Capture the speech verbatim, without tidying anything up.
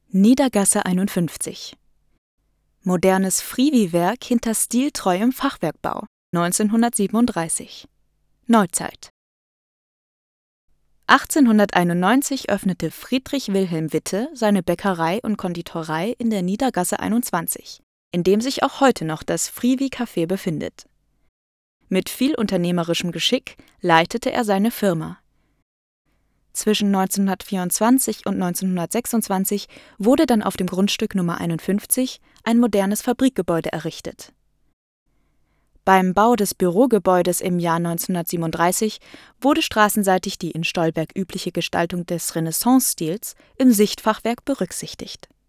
Niedergasse einundfünfzig. Modernes Friwi-Werk hinter stiltreuem Fachwerkbau, neunzehnhundertsiebenunddreißig. Neuzeit. achtzehnhunderteinundneunzig öffnete Friedrich Wilhelm Witte seine Bäckerei und Konditorei in der Niedergasse einundzwanzig, in dem sich auch heute noch das Friwi-Café befindet. Mit viel unternehmerischem Geschick leitete er seine Firma. Zwischen neunzehnhundertvierundzwanzig und neunzehnhundertsechsundzwanzig wurde dann auf dem Grundstück Nummer einundfünfzig ein modernes Fabrikgebäude errichtet. Beim Bau des Bürogebäudes im Jahr neunzehnhundertsiebenunddreißig wurde straßenseitig die in Stolberg übliche Gestaltung des Renaissance-Stils im Sichtfachwerk berücksichtigt